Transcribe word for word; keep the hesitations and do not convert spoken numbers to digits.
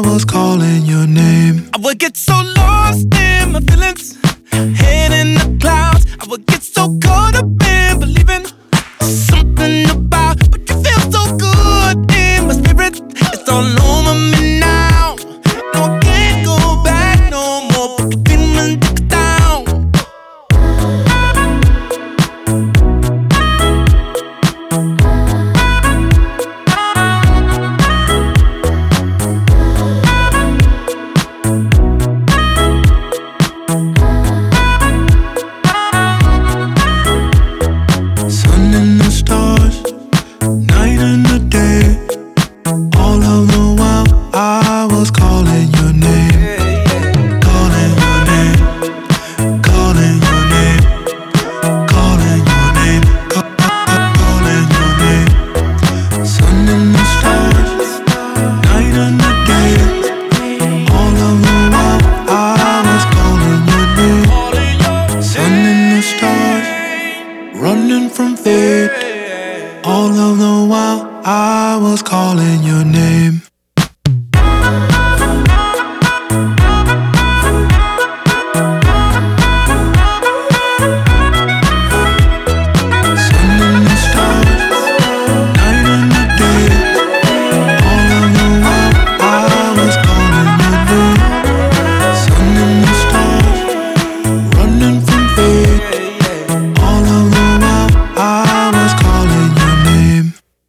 was calling your name. I would get so lost in my feelings, head in the clouds. I would get so caught up in believing something about, but you feel so good in my spirit. It's all over me now. No, I can't go back no more. Put the feeling down. Sun and the stars, night and the day. All of the while I was calling your name. Calling your name. Calling your name. Calling your name. Ca- ca- ca- Calling your name. Sun and the stars, night and the day. All of the while I was calling your name. Sun and the stars, running from fate. All of the while I was calling your name.